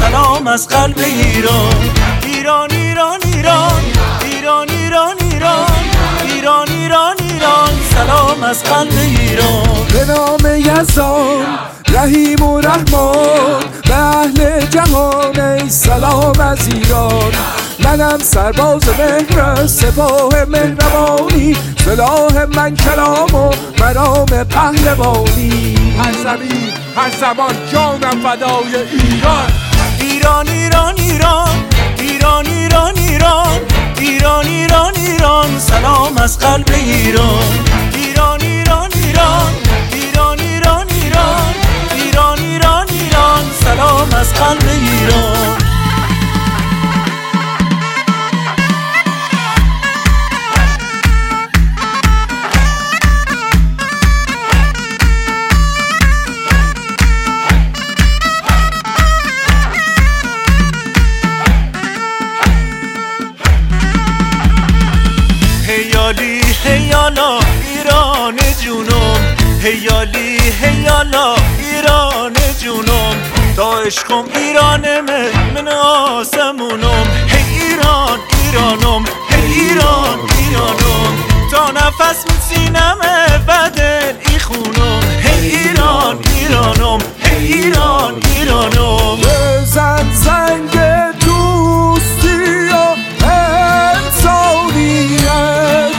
سلام از قلب ایران. ایران ایران ایران ایران ایران ایران ایران ایران ایران سلام از قلب ایران. به نام یزدان رحیم و رحمان، به اهل جهان ای سلام از ایران. منم سرباز مهر سپاه مهربانی، سلاح من کلام و مرام پهلوانی. هر زمین هر زمان جانم فدای ایران. ایران ایران ایران ایران ایران ایران ایران ایران ایران سلام از قلب ایران. ایران ایران ایران ایران ایران ایران ایران ایران ایران سلام از قلب ایران. هیالی هیالا ایران جونم، هیالی هیالا ایران جونم، تا عشقم ایرانمه من آسمونم. هی ایران ایرانم، هی ایران ایرانم، تا نفس من سینمه بدل ای خونم. هی ایران ایرانم، هی ایران ایرانم. بزن زنگ دوستی و انسانیت،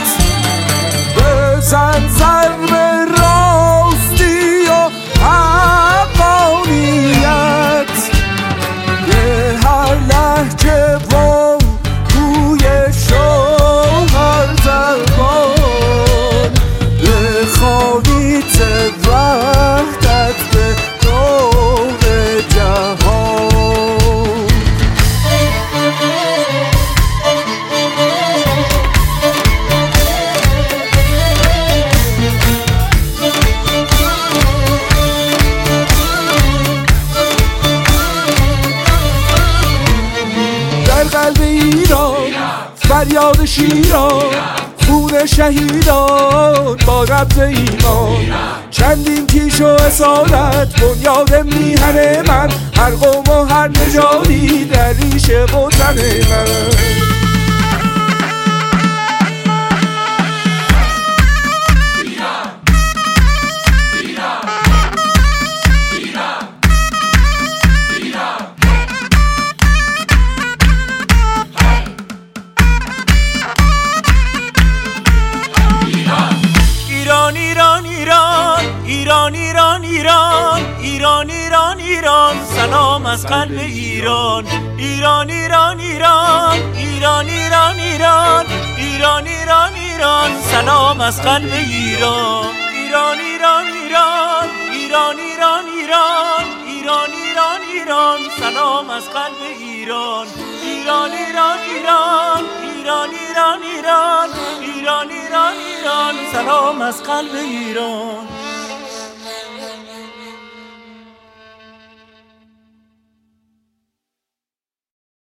بزن ضرب راستی و حقانیت. به هر لهجه و بوی شوهر زبان، بخوانید وحدت به دور جهان. در قلب ایران فریاد شیران، خون شهیدان با رمز ایمان. چندین کیش و اصالت بنیاد میهن من، هر قوم و هر نژادی در ریشه وطن من. ایران ایران ایران ایران ایران ایران ایران ایران ایران سلام از قلب ایران. ایران ایران ایران ایران ایران ایران ایران ایران ایران سلام از قلب ایران. ایران ایران ایران ایران ایران ایران ایران ایران ایران سلام از قلب ایران. ایران ایران ایران ایران ایران ایران ایران ایران ایران سلام از قلب ایران.